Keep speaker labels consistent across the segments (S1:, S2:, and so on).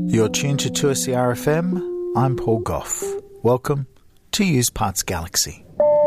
S1: You're tuned to 2SER FM. I'm Paul Gough. Welcome to Used Parts Galaxy.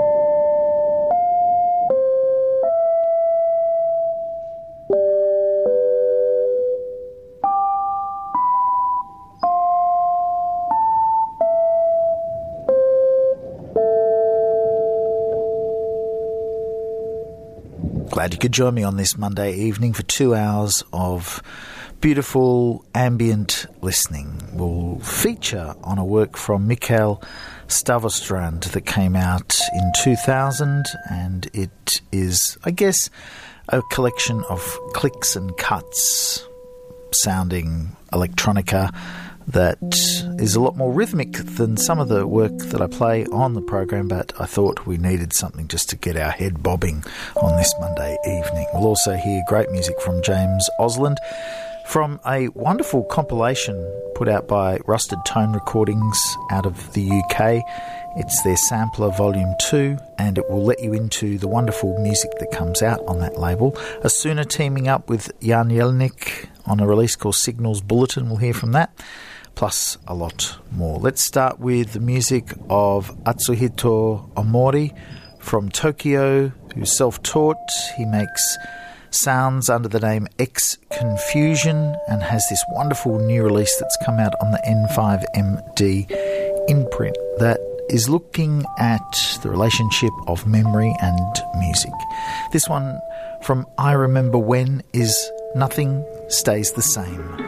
S1: Glad you could join me on this Monday evening for 2 hours of beautiful ambient listening. We'll feature on a work from Mikael Stavostrand that came out in 2000, and it is, I guess, a collection of clicks and cuts sounding electronica that is a lot more rhythmic than some of the work that I play on the program, but I thought we needed something just to get our head bobbing on this Monday evening. We'll also hear great music from James Osland from a wonderful compilation put out by Rusted Tone Recordings out of the UK. It's their Sampler Volume 2, and it will let you into the wonderful music that comes out on that label. Asuna teaming up with Jan Jelinek on a release called Signals Bulletin. We'll hear from that, plus a lot more. Let's start with the music of Atsuhito Omori from Tokyo, who's self-taught. He makes sounds under the name X Confusion and has this wonderful new release that's come out on the N5MD imprint that is looking at the relationship of memory and music. This one from I Remember When is Nothing Stays the Same.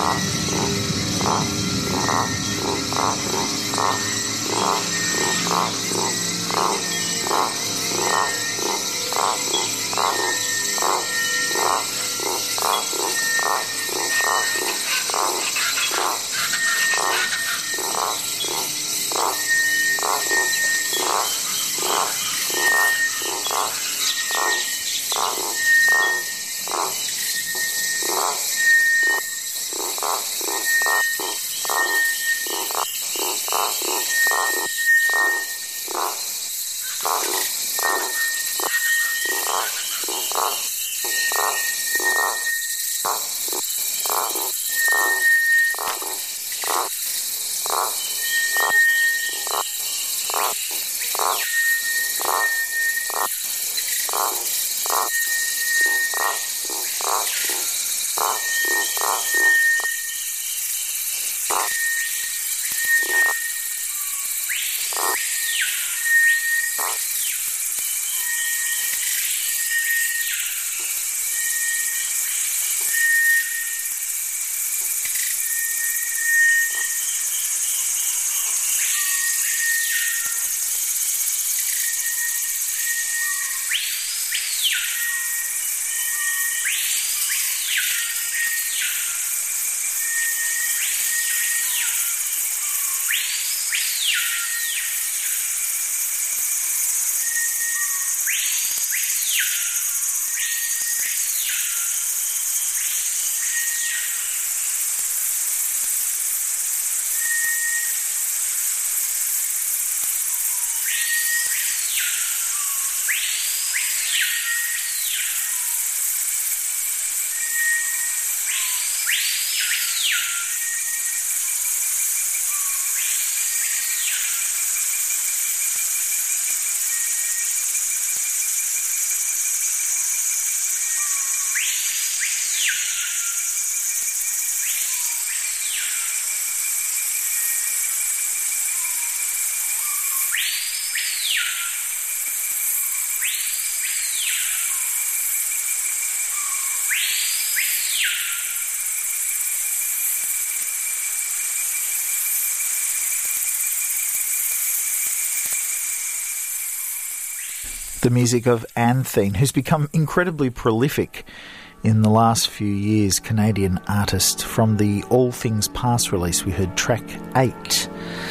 S1: The music of Anthene, who's become incredibly prolific in the last few years, Canadian artist. From the All Things Past release, we heard track 8.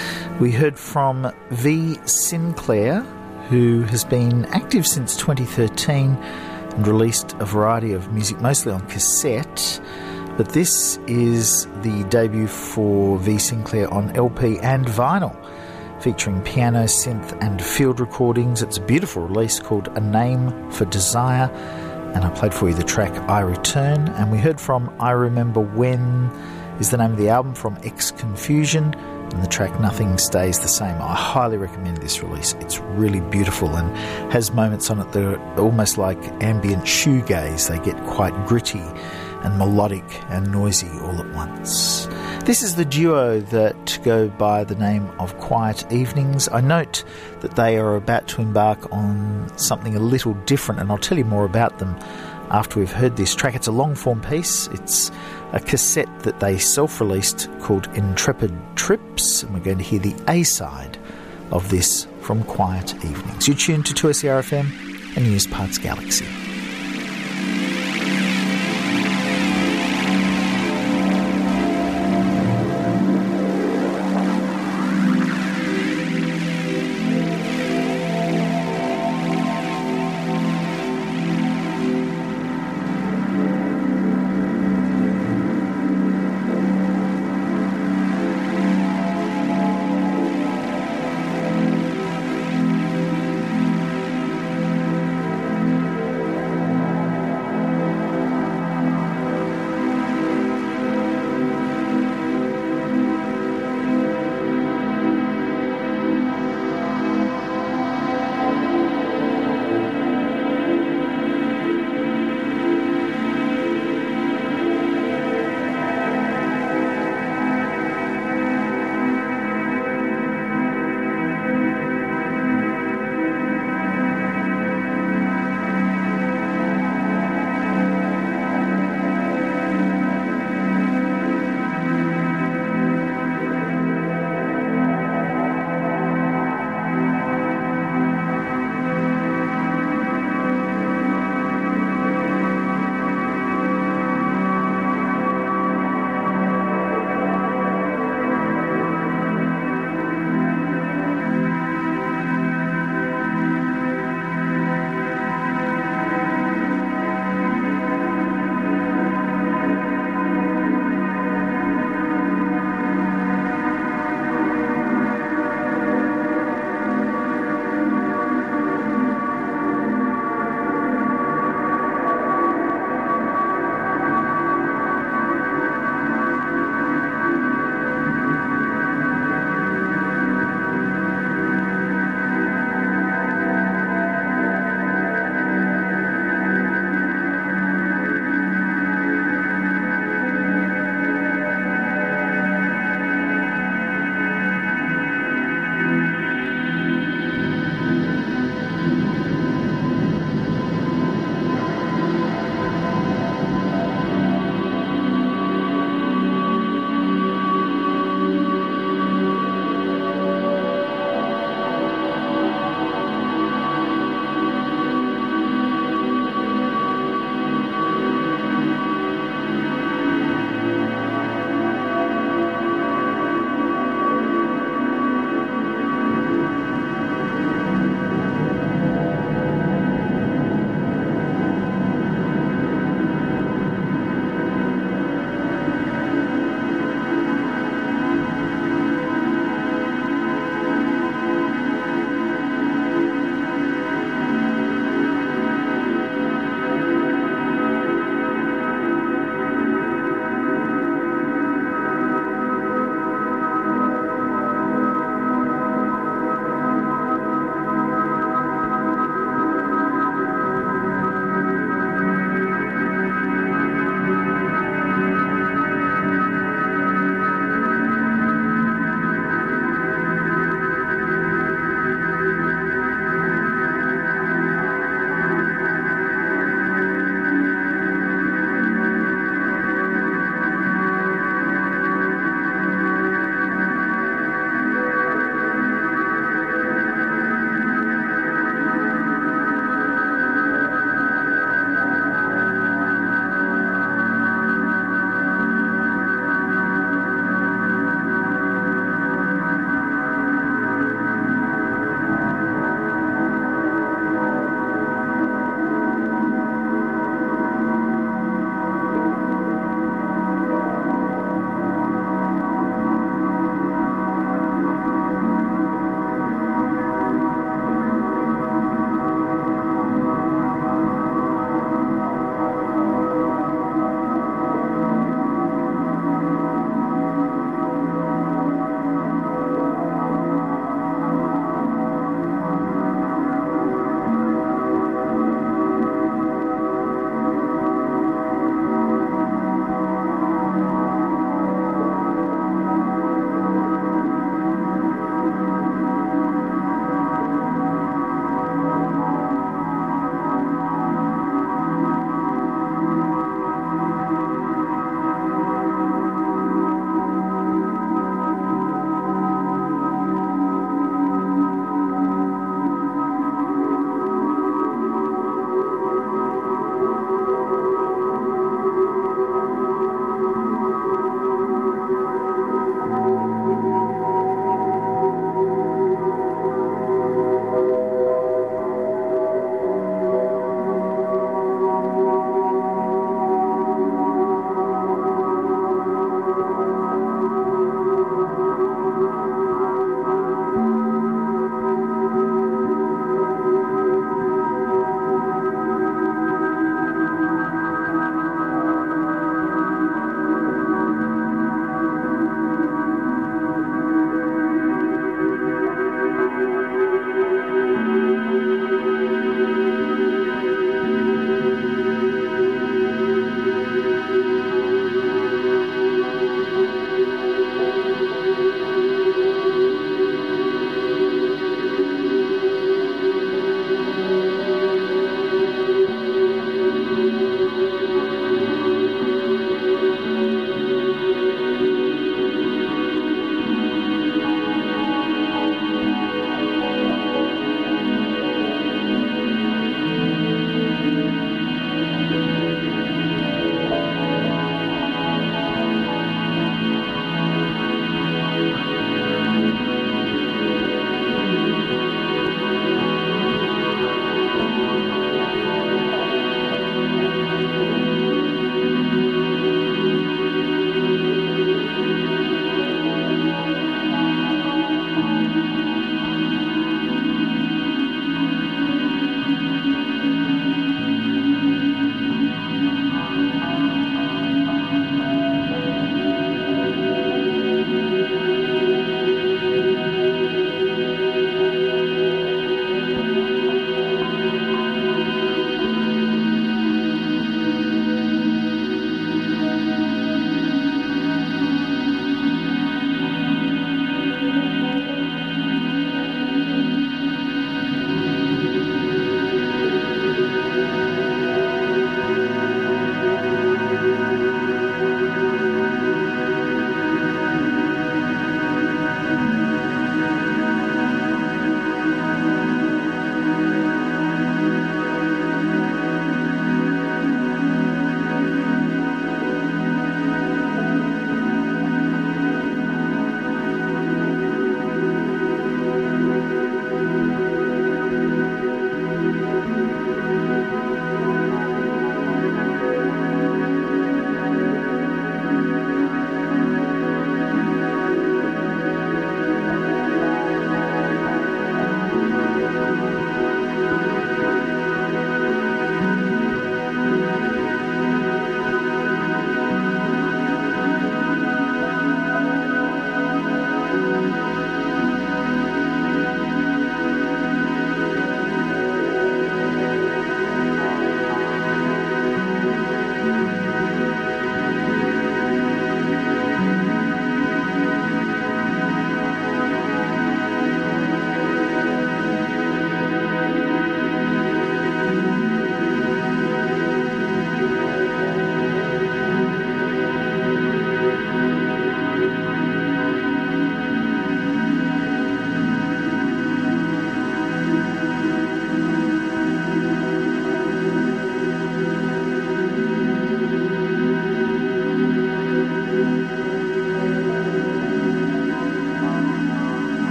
S1: We heard from V. Sinclair, who has been active since 2013 and released a variety of music, mostly on cassette. But this is the debut for V. Sinclair on LP and vinyl, featuring piano, synth and field recordings. It's a beautiful release called A Name for Desire, and I played for you the track I Return. And we heard from I Remember When is the name of the album, from X Confusion, and the track Nothing Stays the Same. I highly recommend this release. It's really beautiful and has moments on it that are almost like ambient shoegaze. They get quite gritty and melodic and noisy all at once. This is the duo that go by the name of Quiet Evenings. I note that they are about to embark on something a little different, and I'll tell you more about them after we've heard this track. It's a long-form piece. It's a cassette that they self-released called Intrepid Trips, and we're going to hear the A-side of this from Quiet Evenings. You're tuned to 2SER FM and News Parts Galaxy.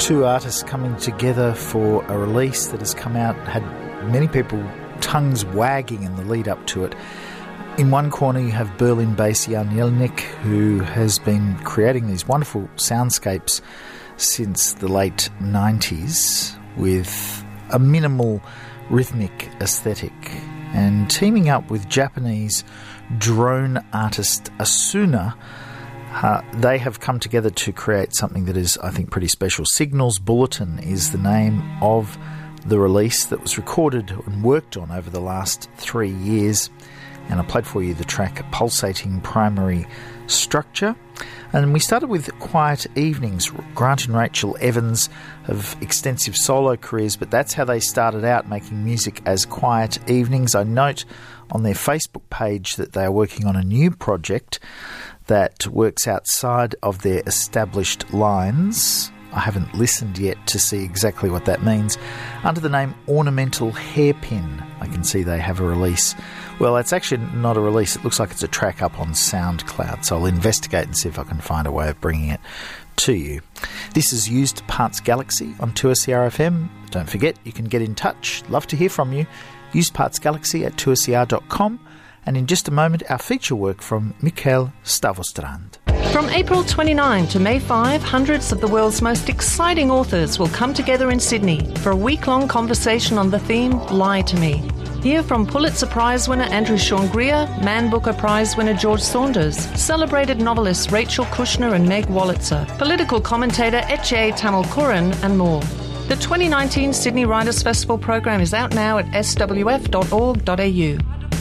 S1: Two artists coming together for a release that has come out, had many people tongues wagging in the lead up to it. In one corner you have Berlin-based Jan Jelinek, who has been creating these wonderful soundscapes since the late 90s with a minimal rhythmic aesthetic, and teaming up with Japanese drone artist Asuna, they have come together to create something that is, I think, pretty special. Signals Bulletin is the name of the release that was recorded and worked on over the last 3 years. And I played for you the track Pulsating Primary Structure. And we started with Quiet Evenings. Grant and Rachel Evans have extensive solo careers, but that's how they started out, making music as Quiet Evenings. I note on their Facebook page that they are working on a new project that works outside of their established lines. I haven't listened yet to see exactly what that means. Under the name Ornamental Hairpin, I can see they have a release. Well, it's actually not a release. It looks like it's a track up on SoundCloud, so I'll investigate and see if I can find a way of bringing it to you. This is Used Parts Galaxy on 2SER FM. Don't forget, you can get in touch. Love to hear from you. usedpartsgalaxy@2SER.com. And in just a moment, our feature work from Mikael Stavostrand.
S2: From April 29 to May 5, hundreds of the world's most exciting authors will come together in Sydney for a week-long conversation on the theme Lie to Me. Hear from Pulitzer Prize winner Andrew Sean Greer, Man Booker Prize winner George Saunders, celebrated novelists Rachel Kushner and Meg Wolitzer, political commentator Etche Tamal Curran, and more. The 2019 Sydney Writers' Festival program is out now at swf.org.au.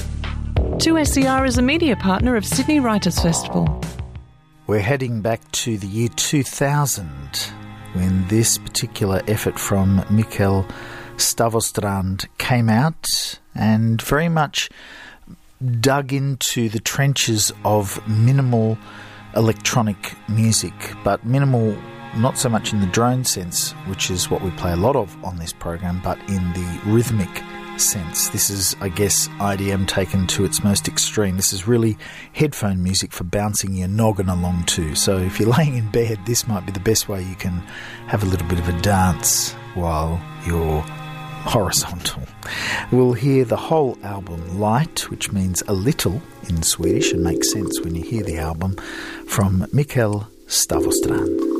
S2: 2SER is a media partner of Sydney Writers' Festival.
S1: We're heading back to the year 2000 when this particular effort from Mikael Stavostrand came out and very much dug into the trenches of minimal electronic music, but minimal not so much in the drone sense, which is what we play a lot of on this program, but in the rhythmic sense. This is, I guess, IDM taken to its most extreme. This is really headphone music for bouncing your noggin along to. So if you're laying in bed, this might be the best way you can have a little bit of a dance while you're horizontal. We'll hear the whole album Light, which means a little in Swedish and makes sense when you hear the album, from Mikael Stavostrand.